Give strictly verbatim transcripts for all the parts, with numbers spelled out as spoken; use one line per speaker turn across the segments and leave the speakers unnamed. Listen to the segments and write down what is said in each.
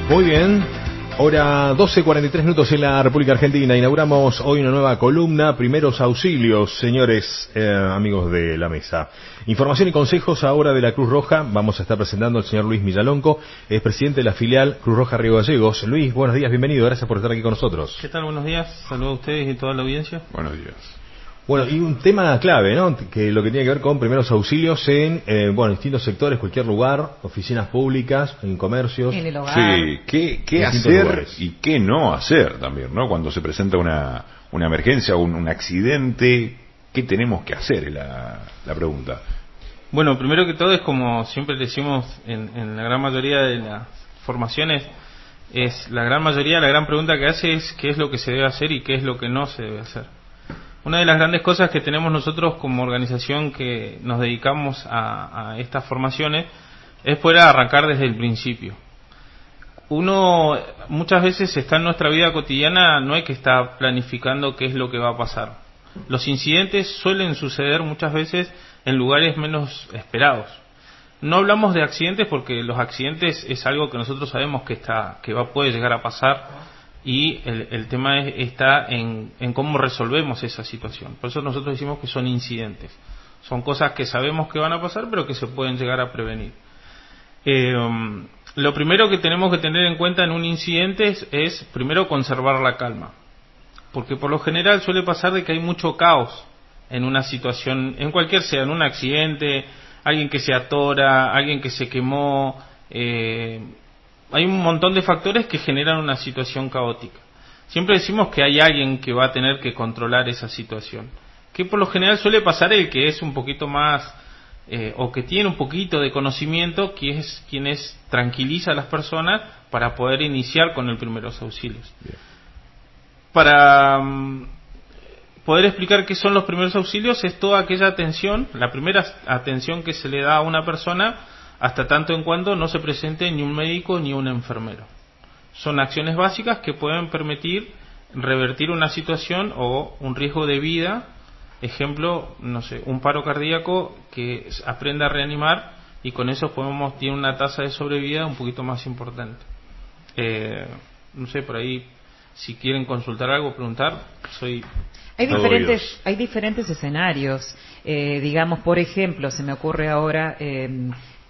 Muy bien, hora doce cuarenta y tres minutos en la República Argentina. Inauguramos hoy una nueva columna, Primeros Auxilios, señores, eh, amigos de la mesa. Información y consejos ahora de la Cruz Roja. Vamos a estar presentando al señor Luis Millalonco, es presidente de la filial Cruz Roja Río Gallegos. Luis, buenos días, bienvenido, gracias por estar aquí con nosotros.
¿Qué tal? Buenos días, saludos a ustedes y toda la audiencia.
Buenos días.
Bueno, y un tema clave, ¿no? Que lo que tiene que ver con primeros auxilios en, eh, bueno, distintos sectores, cualquier lugar, oficinas públicas, en comercios.
En el hogar.
Sí, qué, qué hacer lugares. Y qué no hacer también, ¿no? Cuando se presenta una, una emergencia o un, un accidente, ¿qué tenemos que hacer? Es la, la pregunta.
Bueno, primero que todo es como siempre decimos en, en la gran mayoría de las formaciones, es la gran mayoría, la gran pregunta que hace es qué es lo que se debe hacer y qué es lo que no se debe hacer. Una de las grandes cosas que tenemos nosotros como organización que nos dedicamos a, a estas formaciones es poder arrancar desde el principio. Uno muchas veces está en nuestra vida cotidiana, no hay que estar planificando qué es lo que va a pasar. Los incidentes suelen suceder muchas veces en lugares menos esperados. No hablamos de accidentes porque los accidentes es algo que nosotros sabemos que está, que va, puede llegar a pasar. Y el, el tema es, está en, en cómo resolvemos esa situación. Por eso nosotros decimos que son incidentes. Son cosas que sabemos que van a pasar, pero que se pueden llegar a prevenir. Eh, um, lo primero que tenemos que tener en cuenta en un incidente es, es, primero, conservar la calma. Porque por lo general suele pasar de que hay mucho caos en una situación, en cualquier sea, en un accidente, alguien que se atora, alguien que se quemó... Eh, Hay un montón de factores que generan una situación caótica. Siempre decimos que hay alguien que va a tener que controlar esa situación. Que por lo general suele pasar el que es un poquito más, eh, o que tiene un poquito de conocimiento, que es quien es, tranquiliza a las personas para poder iniciar con el primeros auxilios. Bien. Para um, poder explicar qué son los primeros auxilios, es toda aquella atención, la primera atención que se le da a una persona, hasta tanto en cuanto no se presente ni un médico ni un enfermero. Son acciones básicas que pueden permitir revertir una situación o un riesgo de vida. Ejemplo, no sé, un paro cardíaco que aprenda a reanimar y con eso podemos tener una tasa de sobrevida un poquito más importante. Eh, no sé, por ahí, si quieren consultar algo, preguntar, soy...
Hay diferentes, hay diferentes escenarios. Eh, digamos, por ejemplo, se me ocurre ahora... Eh,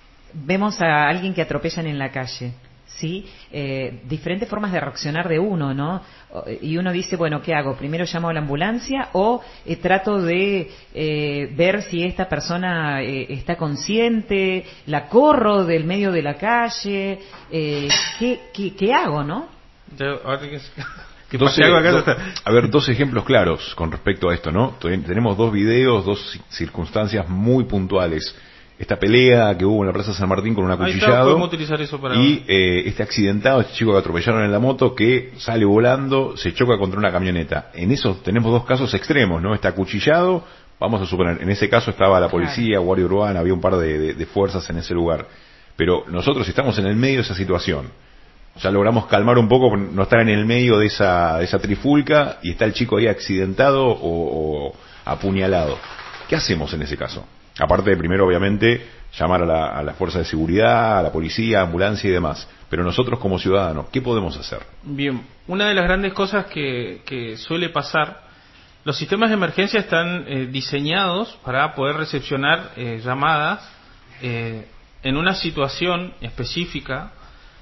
vemos a alguien que atropellan en la calle, ¿sí? Eh, diferentes formas de reaccionar de uno, ¿no? Y uno dice, bueno, ¿qué hago? ¿Primero llamo a la ambulancia o eh, trato de eh, ver si esta persona eh, está consciente, la corro del medio de la calle? Eh, ¿qué, qué, ¿Qué hago, no?
Yo, ahora que...
¿Qué doce, do, a ver, dos ejemplos claros con respecto a esto, ¿no? Tenemos dos videos, dos circunstancias muy puntuales. Esta pelea que hubo en la Plaza San Martín con un acuchillado
utilizar eso para
y eh, este accidentado, este chico que atropellaron en la moto que sale volando, se choca contra una camioneta. En eso tenemos dos casos extremos, ¿no? Este acuchillado, vamos a suponer, en ese caso estaba la policía, claro, Guardia Urbana, había un par de, de, de fuerzas en ese lugar. Pero nosotros estamos en el medio de esa situación. Ya logramos calmar un poco, no estar en el medio de esa, de esa trifulca y está el chico ahí accidentado o, o apuñalado. ¿Qué hacemos en ese caso? Aparte de primero, obviamente, llamar a la, a la fuerza de seguridad, a la policía, ambulancia y demás. Pero nosotros como ciudadanos, ¿qué podemos hacer?
Bien, una de las grandes cosas que, que suele pasar, los sistemas de emergencia están eh, diseñados para poder recepcionar eh, llamadas eh, en una situación específica.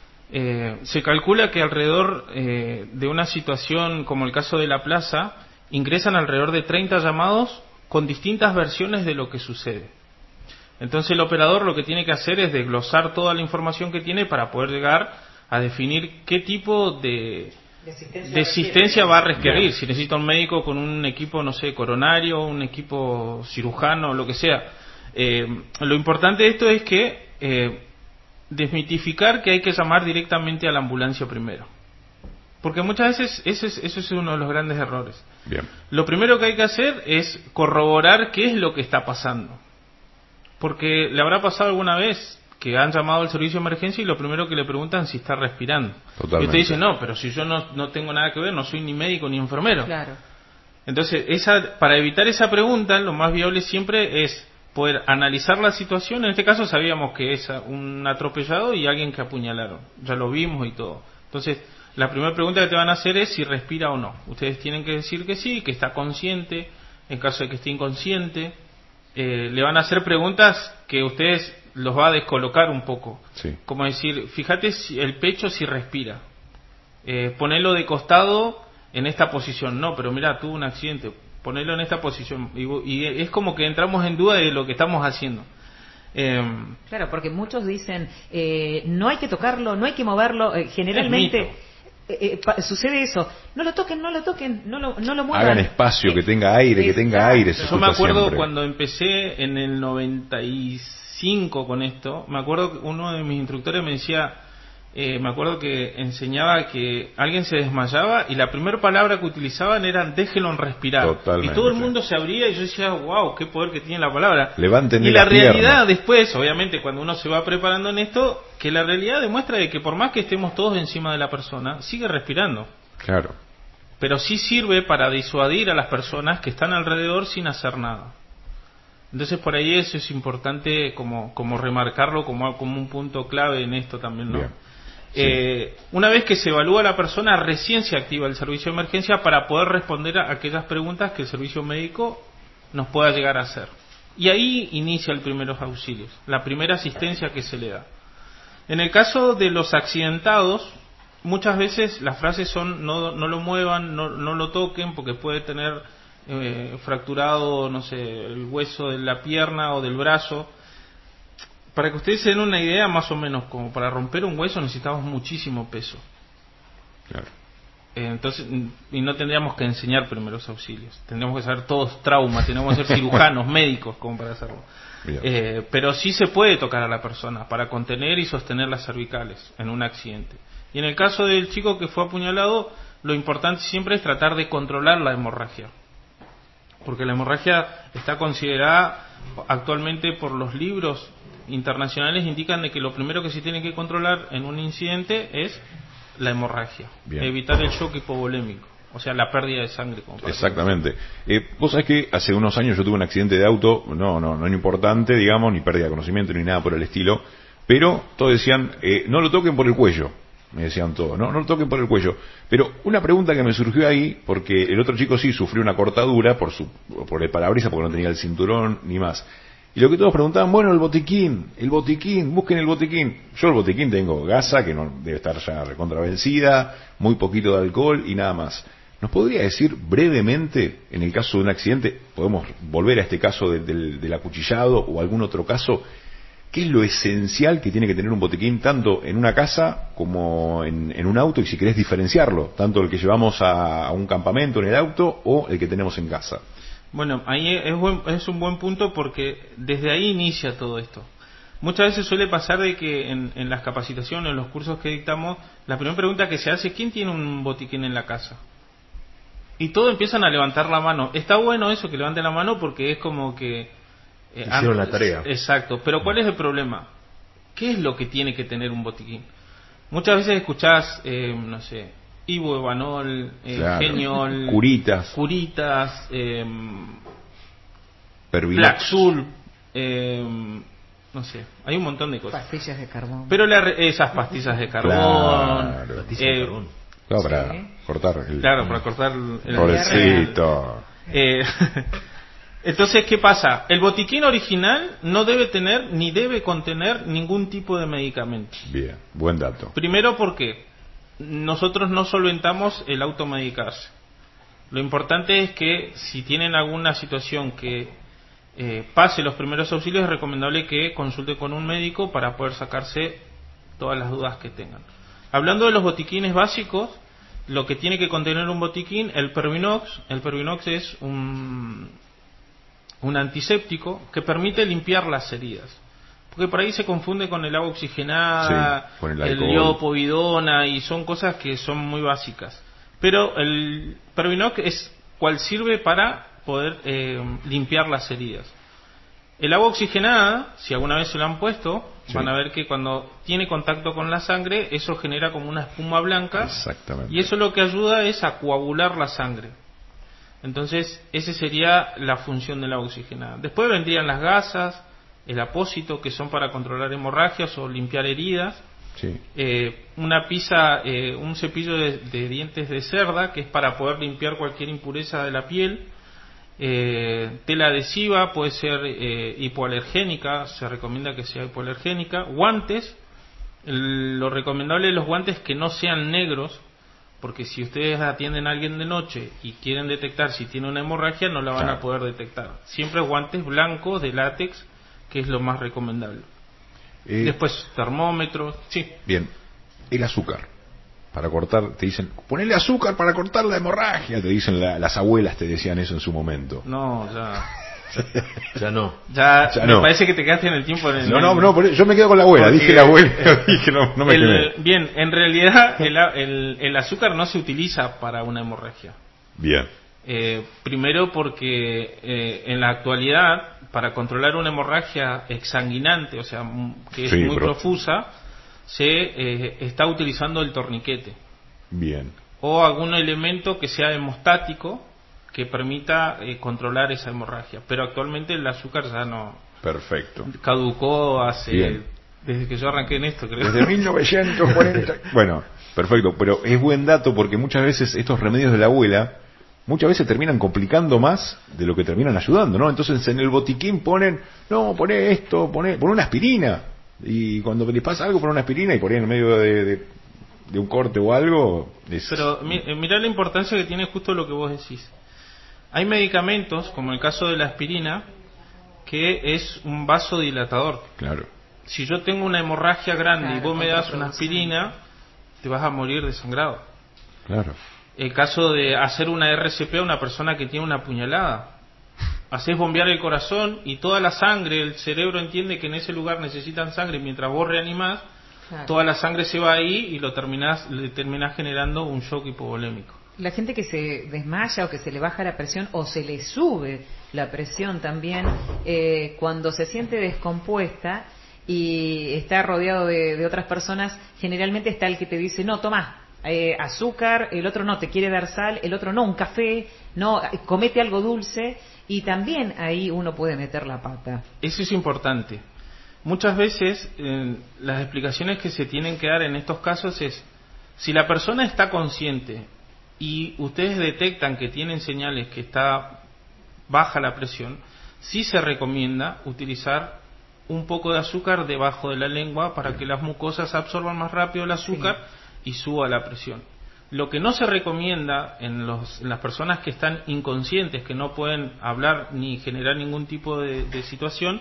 Eh, se calcula que alrededor eh, de una situación como el caso de la plaza, ingresan alrededor de treinta llamados con distintas versiones de lo que sucede. Entonces el operador lo que tiene que hacer es desglosar toda la información que tiene para poder llegar a definir qué tipo de, de asistencia, de asistencia va a requerir. Si necesita un médico con un equipo, no sé, coronario, un equipo cirujano, lo que sea. Eh, lo importante de esto es que eh, desmitificar que hay que llamar directamente a la ambulancia primero. Porque muchas veces eso es, eso es uno de los grandes errores.
Bien.
Lo primero que hay que hacer es corroborar qué es lo que está pasando. Porque le habrá pasado alguna vez que han llamado al servicio de emergencia y lo primero que le preguntan es si está respirando.
Totalmente.
Y usted dice, no, pero si yo no, no tengo nada que ver, no soy ni médico ni enfermero.
Claro.
Entonces, esa, para evitar esa pregunta, lo más viable siempre es poder analizar la situación. En este caso sabíamos que es un atropellado y alguien que apuñalaron, ya lo vimos y todo. Entonces la primera pregunta que te van a hacer es si respira o no. Ustedes tienen que decir que sí, que está consciente. En caso de que esté inconsciente, eh, le van a hacer preguntas que ustedes los va a descolocar un poco.
Sí. Como
decir, fíjate si el pecho si respira, eh, ponelo de costado en esta posición. No, pero mira, tuvo un accidente, ponelo en esta posición. Y, y es como que entramos en duda de lo que estamos haciendo. Eh,
claro, porque muchos dicen, eh, no hay que tocarlo, no hay que moverlo. Eh, generalmente eh, eh, sucede eso. No lo toquen, no lo toquen, no lo, no lo muevan.
Hagan espacio, eh, que tenga aire, que tenga aire. Se
Yo me acuerdo
siempre.
Cuando empecé en el noventa y cinco con esto, me acuerdo que uno de mis instructores me decía, eh, me acuerdo que enseñaba que alguien se desmayaba y la primera palabra que utilizaban era déjenlo respirar.
Totalmente.
Y todo el mundo se abría y yo decía, wow, qué poder que tiene la palabra.
Levanten
y la,
la
realidad
pierna.
Después, obviamente, cuando uno se va preparando en esto, que la realidad demuestra de que por más que estemos todos encima de la persona, sigue respirando.
Claro.
Pero sí sirve para disuadir a las personas que están alrededor sin hacer nada. Entonces por ahí eso es importante como, como remarcarlo como, como un punto clave en esto también, ¿no? Sí. Eh, una vez que se evalúa a la persona, recién se activa el servicio de emergencia para poder responder a aquellas preguntas que el servicio médico nos pueda llegar a hacer. Y ahí inicia el primeros auxilios, la primera asistencia que se le da. En el caso de los accidentados, muchas veces las frases son no, no lo muevan, no, no lo toquen porque puede tener eh, fracturado, no sé, el hueso de la pierna o del brazo. Para que ustedes se den una idea, más o menos, como para romper un hueso necesitamos muchísimo peso.
Claro.
Eh, entonces, y no tendríamos que enseñar primeros auxilios. Tendríamos que saber todos trauma, tendríamos que ser cirujanos, médicos, como para hacerlo. Eh, pero sí se puede tocar a la persona para contener y sostener las cervicales en un accidente. Y en el caso del chico que fue apuñalado, lo importante siempre es tratar de controlar la hemorragia. Porque la hemorragia está considerada actualmente por los libros internacionales, indican de que lo primero que se tiene que controlar en un incidente es la hemorragia. Bien. Evitar el shock hipovolémico, o sea, la pérdida de sangre. Como
Exactamente. Eh, vos sabés que hace unos años yo tuve un accidente de auto, no, no, no es importante, digamos, ni pérdida de conocimiento ni nada por el estilo, pero todos decían, eh, no lo toquen por el cuello. Me decían todos, no, no lo toquen por el cuello. Pero una pregunta que me surgió ahí, porque el otro chico sí sufrió una cortadura por su por el parabrisas, porque no tenía el cinturón ni más. Y lo que todos preguntaban, bueno, el botiquín, el botiquín, busquen el botiquín. Yo el botiquín tengo gasa, que no debe estar ya recontravencida, muy poquito de alcohol y nada más. ¿Nos podría decir brevemente, en el caso de un accidente, podemos volver a este caso de, del, del acuchillado o algún otro caso, qué es lo esencial que tiene que tener un botiquín tanto en una casa como en, en un auto, y si querés diferenciarlo, tanto el que llevamos a, a un campamento en el auto o el que tenemos en casa?
Bueno, ahí es, buen, es un buen punto porque desde ahí inicia todo esto. Muchas veces suele pasar de que en, en las capacitaciones, en los cursos que dictamos, la primera pregunta que se hace es ¿quién tiene un botiquín en la casa? Y todos empiezan a levantar la mano. Está bueno eso, que levanten la mano, porque es como que
eh, hicieron antes, la tarea.
Exacto, pero ¿cuál es el problema? ¿Qué es lo que tiene que tener un botiquín? Muchas veces escuchás, eh, no sé, ibuevanol, eh, claro. Geniol,
curitas,
curitas, eh,
Plaxul,
eh, no sé, hay un montón de cosas.
Pastillas de carbón.
Pero la, esas pastillas de carbón,
claro,
pastillas
eh, de carbón. Claro, para sí. cortar el,
claro, para cortar el, el
pobrecito.
Eh, entonces, ¿qué pasa? El botiquín original no debe tener ni debe contener ningún tipo de medicamento.
Bien, buen dato.
Primero porque nosotros no solventamos el automedicarse. Lo importante es que si tienen alguna situación que eh, pase los primeros auxilios, es recomendable que consulte con un médico para poder sacarse todas las dudas que tengan. Hablando de los botiquines básicos, lo que tiene que contener un botiquín, el Pervinox, el Pervinox es un, un antiséptico que permite limpiar las heridas. Porque por ahí se confunde con el agua oxigenada, sí, el, el iopovidona, y son cosas que son muy básicas. Pero el Pervinox es cual sirve para poder eh, limpiar las heridas. El agua oxigenada, si alguna vez se lo han puesto, sí. van a ver que cuando tiene contacto con la sangre, eso genera como una espuma blanca.
Exactamente.
Y eso lo que ayuda es a coagular la sangre. Entonces, esa sería la función de la oxigenada. Después vendrían las gasas, el apósito, que son para controlar hemorragias o limpiar heridas.
Sí.
Eh, una pisa, eh, un cepillo de, de dientes de cerda, que es para poder limpiar cualquier impureza de la piel. Eh, tela adhesiva, puede ser eh, hipoalergénica, se recomienda que sea hipoalergénica. Guantes, el, lo recomendable de los guantes es que no sean negros, porque si ustedes atienden a alguien de noche y quieren detectar si tiene una hemorragia, no la van
Claro.
a poder detectar. Siempre guantes blancos de látex, que es lo más recomendable.
Eh,
Después, termómetros, sí.
Bien, el azúcar. Para cortar, te dicen, ponele azúcar para cortar la hemorragia. Te dicen, la- las abuelas te decían eso en su momento.
No, ya.
Ya no.
Ya,
Ya
me
no.
parece que te quedaste en el tiempo. En el,
No, no, no, por- yo me quedo con la abuela.
Porque
Dije la abuela, dije no, no me
el-
quemé.
Bien, en realidad el, el, el azúcar no se utiliza para una hemorragia.
Bien,
Eh, primero porque eh, en la actualidad, para controlar una hemorragia exsanguinante, o sea, m- que es
Sí,
muy
pero-
profusa, se eh, está utilizando el torniquete
bien.
o algún elemento que sea hemostático que permita eh, controlar esa hemorragia. Pero actualmente el azúcar ya no
Perfecto.
caducó hace
Bien.
desde que yo arranqué en esto, creo.
Desde mil novecientos cuarenta. Bueno, perfecto, pero es buen dato porque muchas veces estos remedios de la abuela muchas veces terminan complicando más de lo que terminan ayudando, ¿no? Entonces en el botiquín ponen, no, poné esto, poné, poné una aspirina. Y cuando les pasa algo, ponen una aspirina y por ahí en medio de, de, de un corte o algo... Es...
Pero mi- eh, mirá la importancia que tiene justo lo que vos decís. Hay medicamentos, como el caso de la aspirina, que es un vasodilatador.
Claro,
Si yo tengo una hemorragia grande y
Claro,
vos me das una
contraproducente.
aspirina, te vas a morir desangrado.
claro.
El caso de hacer una R C P a una persona que tiene una puñalada. Haces bombear el corazón y toda la sangre, el cerebro entiende que en ese lugar necesitan sangre, mientras vos reanimás,
Claro.
toda la sangre se va ahí y lo terminás, le terminás generando un shock hipovolémico.
La gente que se desmaya o que se le baja la presión o se le sube la presión también, eh, cuando se siente descompuesta y está rodeado de, de otras personas, generalmente está el que te dice, no, toma eh, azúcar, el otro no, te quiere dar sal, el otro no, un café, no, comete algo dulce, y también ahí uno puede meter la pata.
Eso es importante. Muchas veces eh, las explicaciones que se tienen que dar en estos casos es, si la persona está consciente y ustedes detectan que tienen señales que está baja la presión, sí se recomienda utilizar un poco de azúcar debajo de la lengua para que las mucosas absorban más rápido el azúcar y suba la presión. Lo que no se recomienda en, los, en las personas que están inconscientes, que no pueden hablar ni generar ningún tipo de, de situación,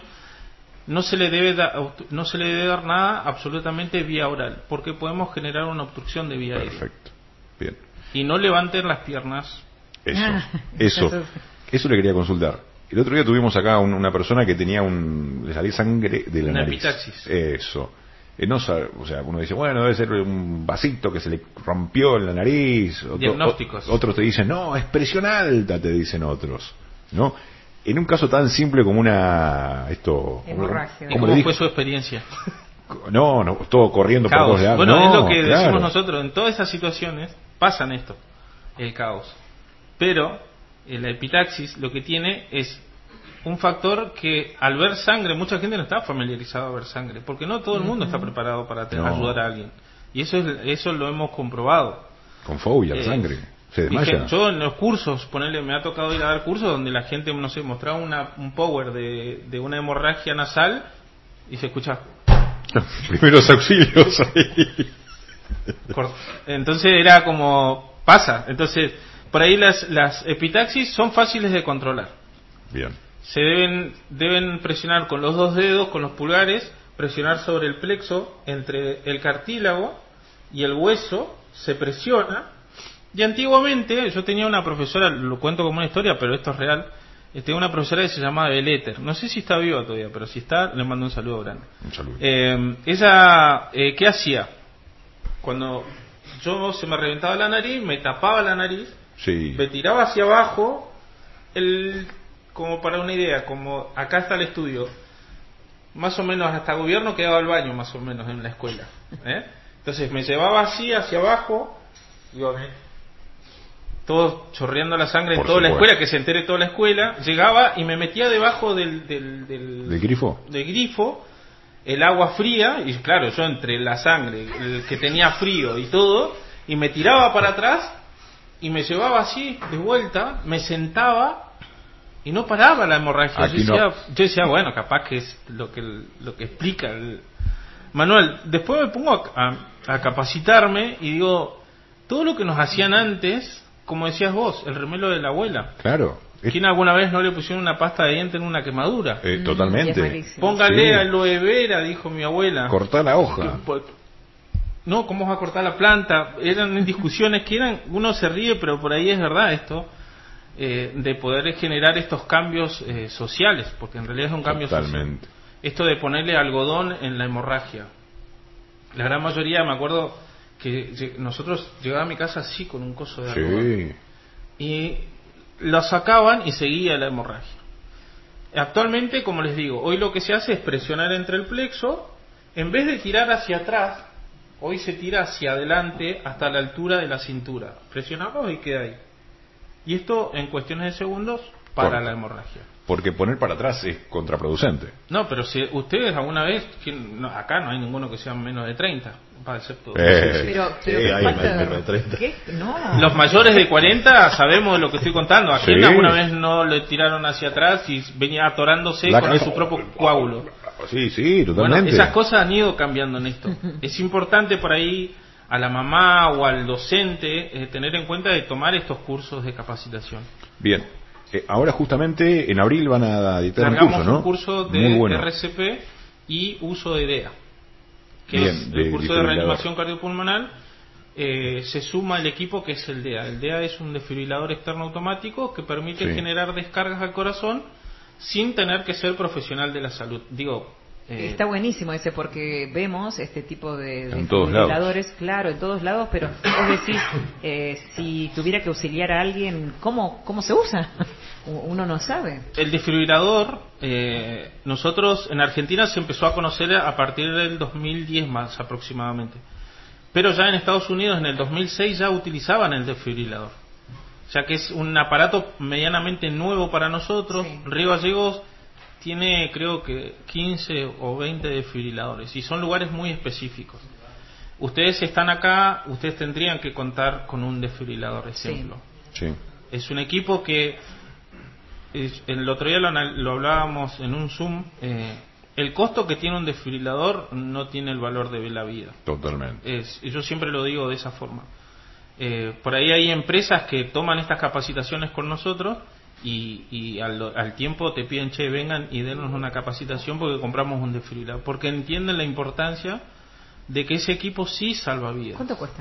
no se le debe da, no se le debe dar nada absolutamente vía oral, porque podemos generar una obstrucción de vía aérea.
Perfecto. Bien.
Y no levanten las piernas.
Eso,
Ah,
eso,
eso-
eso le quería consultar. El otro día tuvimos acá un- una persona que tenía un, le salía sangre de la
Una
nariz.
epitaxis.
Eso. Eh, no sabe, o sea, uno dice, bueno, debe ser un vasito que se le rompió en la nariz. Otro-
Diagnósticos.
o- otros te dicen, no, es presión alta, te dicen otros, ¿no? En un caso tan simple como una, esto,
Hemorragia.
¿Y
¿cómo
cómo
le dije?
fue su experiencia?
No, no, todo corriendo por
Caos.
todos lados.
Bueno,
No,
es lo que
claro.
decimos nosotros. En todas esas situaciones pasan esto, el caos. Pero eh, la epitaxis lo que tiene es un factor que al ver sangre, mucha gente no está familiarizada a ver sangre, porque no todo el mundo está preparado para te-
No.
ayudar a alguien. Y eso es, eso lo hemos comprobado.
Con fobia, la
Eh,
sangre. Se
y
desmaya.
gen- yo en los cursos, ponerle, me ha tocado ir a dar cursos donde la gente, no sé, mostraba una, un power de, de una hemorragia nasal y se escucha.
Primeros auxilios ahí.
cort- Entonces era como, pasa. Entonces, por ahí las, las epitaxis son fáciles de controlar.
Bien.
Se deben, deben presionar con los dos dedos, con los pulgares, presionar sobre el plexo entre el cartílago y el hueso, se presiona. Y antiguamente yo tenía una profesora, lo cuento como una historia, pero esto es real. Tenía una profesora que se llamaba Beleter. No sé si está viva todavía, pero si está, le mando un saludo grande.
Un saludo.
Eh, ella, eh, ¿qué hacía? Cuando yo se me reventaba la nariz, me tapaba la nariz,
Sí.
me tiraba hacia abajo, el, como para una idea, como acá está el estudio, más o menos hasta gobierno quedaba el baño, más o menos en la escuela. ¿eh? Entonces me llevaba así hacia abajo, digo, me- todo chorreando la sangre en
Por
toda la
supuesto.
escuela, que se entere toda la escuela, llegaba y me metía debajo del del, del,
¿Del grifo?
del grifo, el agua fría, y claro, yo entre la sangre, el que tenía frío y todo, y me tiraba para atrás y me llevaba así de vuelta, me sentaba y no paraba la hemorragia.
Aquí
Yo decía,
no.
yo decía, bueno, capaz que es lo que lo que explica el Manuel. Después me pongo a, a, a capacitarme y digo, todo lo que nos hacían antes, como decías vos, el remelo de la abuela.
Claro. Es-
¿Quién alguna vez no le pusieron una pasta de diente en una quemadura?
eh,
Mm,
totalmente.
y es malísimo.
Póngale
Sí.
aloe vera, dijo mi abuela.
Cortar la hoja.
Que- No, ¿cómo vas a cortar la planta? Eran discusiones que eran, uno se ríe, pero por ahí es verdad esto, eh, de poder generar estos cambios eh, sociales, porque en realidad es un cambio
Totalmente.
social. Esto de ponerle algodón en la hemorragia. La gran mayoría, me acuerdo que lle- nosotros llegaba a mi casa así con un coso de algodón.
Sí.
Y lo sacaban y seguía la hemorragia. Actualmente, como les digo, hoy lo que se hace es presionar entre el plexo, en vez de tirar hacia atrás, hoy se tira hacia adelante hasta la altura de la cintura. Presionamos y queda ahí. Y esto en cuestiones de segundos para
Corta.
la hemorragia.
Porque poner para atrás es contraproducente.
No, pero si ustedes alguna vez, ¿quién- no, acá no hay ninguno que sea menos de treinta, para excepto
Eh.
Pero, pero
Sí,
¿qué
hay
falta de-
menos de treinta.
¿Qué? No.
los mayores de cuarenta sabemos de lo que estoy contando. ¿A quién
Sí.
alguna vez no le tiraron hacia atrás y venía atorándose
La
con
cabeza.
su propio coágulo?
Sí, sí,
Bueno,
totalmente.
esas cosas han ido cambiando en esto. Es importante por ahí a la mamá o al docente eh, tener en cuenta de tomar estos cursos de capacitación.
Bien. Eh, ahora justamente en abril van a dictar un
Largamos
curso, ¿no?
un curso de
Muy bueno.
R C P y uso de D E A, que
Bien,
es
de
el curso de
desfibrilador.
reanimación cardiopulmonar. Eh, se suma el equipo que es el D E A. El D E A es un desfibrilador externo automático que permite
Sí.
generar descargas al corazón sin tener que ser profesional de la salud. Digo, eh,
Está buenísimo ese porque vemos este tipo de, de
En todos
desfibriladores, claro, en todos lados, pero vos decís, eh, si tuviera que auxiliar a alguien, ¿cómo, cómo se usa? Uno no sabe.
el desfibrilador, eh, nosotros en Argentina se empezó a conocer a partir del dos mil diez más aproximadamente. Pero ya en Estados Unidos en el dos mil seis ya utilizaban el desfibrilador. Ya que es un aparato medianamente nuevo para nosotros.
Sí.
Río Gallegos tiene creo que quince o veinte desfibriladores y son lugares muy específicos. Ustedes están acá, ustedes tendrían que contar con un desfibrilador, ejemplo.
Sí.
Es un equipo que, es- el otro día lo, anal- lo hablábamos en un Zoom, eh, el costo que tiene un desfibrilador no tiene el valor de la vida.
Totalmente.
Es, y yo siempre lo digo de esa forma. Eh, por ahí hay empresas que toman estas capacitaciones con nosotros y, y al, al tiempo te piden, che, vengan y denos una capacitación porque compramos un desfibrilador. Porque entienden la importancia de que ese equipo sí salva vidas.
¿Cuánto cuesta?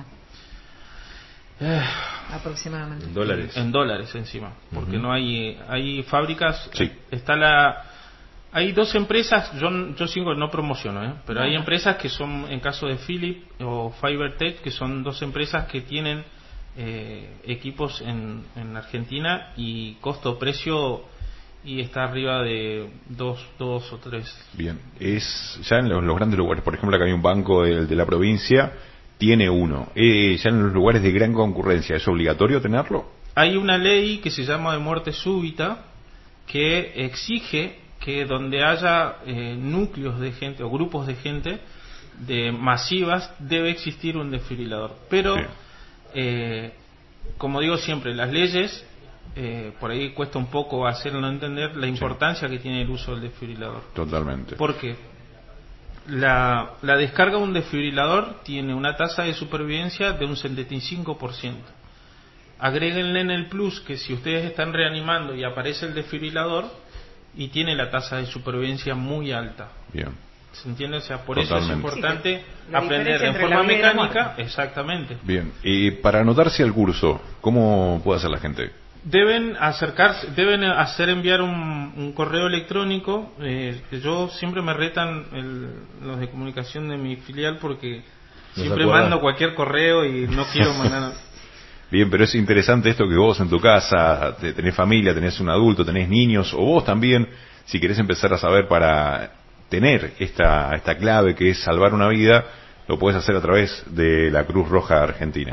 Eh,
Aproximadamente.
En dólares.
En dólares encima, porque no hay hay fábricas,
Sí.
está la hay dos empresas, yo yo sigo no promociono, ¿eh? pero hay empresas que son en caso de Philip o Fibertech, que son dos empresas que tienen eh, equipos en, en Argentina y costo precio y está arriba de dos dos o tres.
Bien. Es ya en los, los grandes lugares, por ejemplo, acá hay un banco de, de la provincia, tiene uno. Eh, ya en los lugares de gran concurrencia, ¿es obligatorio tenerlo?
Hay una ley que se llama de muerte súbita que exige que donde haya eh, núcleos de gente o grupos de gente de masivas debe existir un desfibrilador. Pero,
Sí.
eh, como digo siempre, las leyes, eh, por ahí cuesta un poco hacerlo entender la importancia que tiene el uso del desfibrilador.
Totalmente.
Porque la, la descarga de un desfibrilador tiene una tasa de supervivencia de un setenta y cinco por ciento. Agréguenle en el plus que si ustedes están reanimando y aparece el desfibrilador y tiene la tasa de supervivencia muy alta.
Bien.
¿Se entiende? O sea, por
Totalmente.
eso es importante
Sí, la
aprender
diferencia
en
entre
forma
la vida y la
mecánica.
muerte.
Exactamente.
Bien. Y para anotarse al curso, ¿cómo puede hacer la gente?
Deben acercarse, deben hacer enviar un, un correo electrónico. Eh, que yo siempre me retan el- los de comunicación de mi filial porque
¿No
siempre
se acuerda?
mando cualquier correo y no quiero mandar.
Bien, pero es interesante esto que vos en tu casa te- tenés familia, tenés un adulto, tenés niños, o vos también, si querés empezar a saber para tener esta, esta clave que es salvar una vida, lo podés hacer a través de la Cruz Roja Argentina.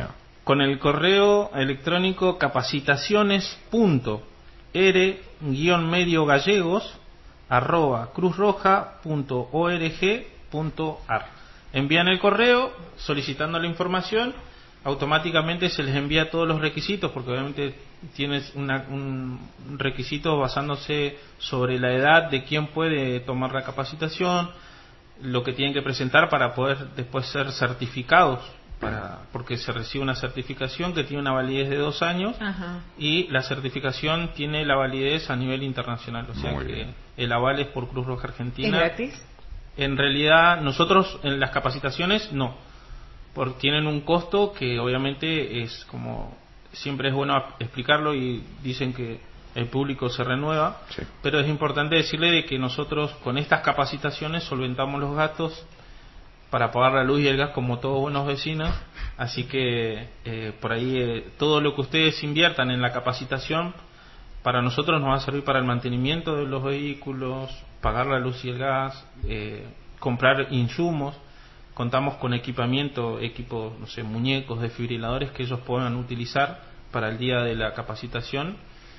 con el correo electrónico capacitaciones punto r guión medio gallegos arroba cruzroja punto org punto ar. Envían el correo solicitando la información, automáticamente se les envía todos los requisitos, porque obviamente tienes una, un requisito basándose sobre la edad de quien puede tomar la capacitación, lo que tienen que presentar para poder después ser certificados, para porque se recibe una certificación que tiene una validez de dos años. Ajá. Y la certificación tiene la validez a nivel internacional, o sea Muy que bien. El aval es por Cruz Roja Argentina.
¿Es gratis?
En realidad nosotros en las capacitaciones no, porque tienen un costo que obviamente es como siempre es bueno explicarlo, y dicen que el público se renueva, sí. Pero es importante decirle de que nosotros con estas capacitaciones solventamos los gastos para pagar la luz y el gas como todos buenos vecinos, así que eh, por ahí eh, todo lo que ustedes inviertan en la capacitación para nosotros nos va a servir para el mantenimiento de los vehículos, pagar la luz y el gas, eh, comprar insumos. Contamos con equipamiento, equipos, no sé, muñecos, desfibriladores que ellos puedan utilizar para el día de la capacitación.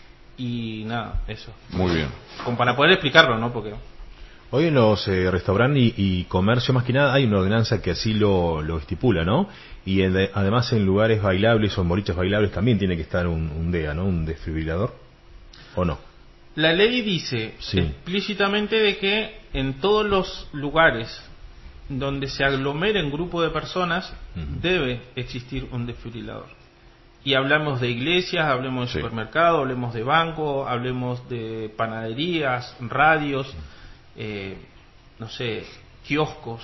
Y nada, eso.
Muy bien.
Como para poder explicarlo, ¿no? Porque
hoy en los eh, restaurantes y, y comercio, más que nada, hay una ordenanza que así lo, lo estipula, ¿no? Y en, además en lugares bailables o en boliches bailables también tiene que estar un, un D E A, ¿no? Un desfibrilador, ¿o no?
La ley dice sí. explícitamente de que en todos los lugares donde se aglomeren grupo de personas, uh-huh. debe existir un desfibrilador. Y hablamos de iglesias, hablemos de sí. supermercados, hablemos de bancos, hablemos de panaderías, radios, uh-huh. eh, no sé, kioscos.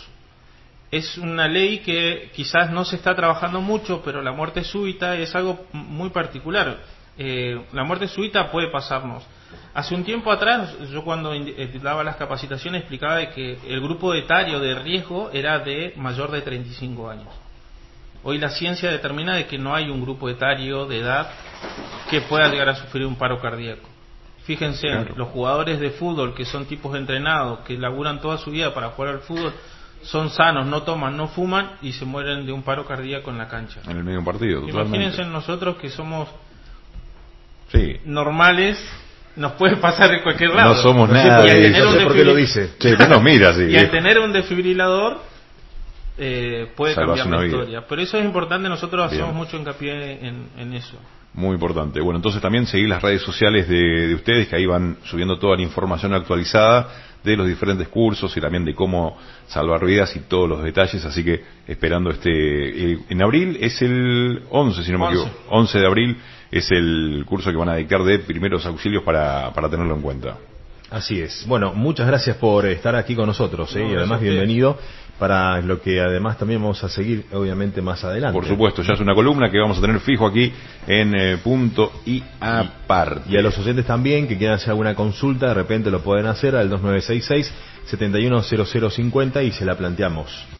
Es una ley que quizás no se está trabajando mucho, pero la muerte súbita es algo muy particular. Eh, la muerte súbita puede pasarnos. Hace un tiempo atrás, yo cuando daba las capacitaciones explicaba de que el grupo etario de riesgo era de mayor de treinta y cinco años. Hoy la ciencia determina de que no hay un grupo etario de edad que pueda llegar a sufrir un paro cardíaco. Fíjense, claro. Los jugadores de fútbol que son tipos entrenados, que laburan toda su vida para jugar al fútbol, son sanos, no toman, no fuman y se mueren de un paro cardíaco en la cancha.
En el medio partido, totalmente.
Imagínense nosotros que somos
sí.
normales. Nos puede pasar en cualquier lado.
No somos no nada.
Y al tener no sé por qué lo dice.
Sí, no nos mira, sí.
Y al tener un desfibrilador eh, puede
Salvas
cambiar la
vida.
historia. Por eso es importante, nosotros
Bien.
hacemos mucho hincapié en, en eso.
Muy importante. Bueno, entonces también seguir las redes sociales de, de ustedes, que ahí van subiendo toda la información actualizada de los diferentes cursos y también de cómo salvar vidas y todos los detalles. Así que esperando este... Eh, en abril es el once, si no me equivoco. once de abril es el curso que van a dictar de primeros auxilios para, para tenerlo en cuenta.
Así es. Bueno, muchas gracias por estar aquí con nosotros, ¿eh?
No,
y además bienvenido para lo que además también vamos a seguir obviamente más adelante.
Por supuesto, ya es una columna que vamos a tener fijo aquí en eh, punto y aparte.
Y a los oyentes también que quieran hacer alguna consulta, de repente lo pueden hacer al dos nueve seis seis, siete uno cero cero cinco cero y se la planteamos.